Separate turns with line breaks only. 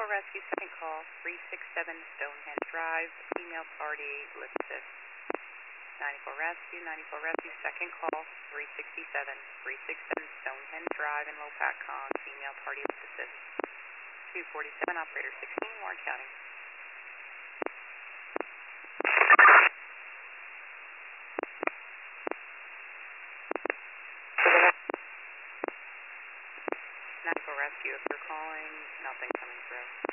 Rescue, second call, 367 Stonehenge Drive, female party, lift assist. 94 Rescue, second call, 367 Stonehenge Drive in Lopatcong, female party, lift assist. 247, operator 16, Warren County. 94 Rescue, if you're calling, nothing coming through.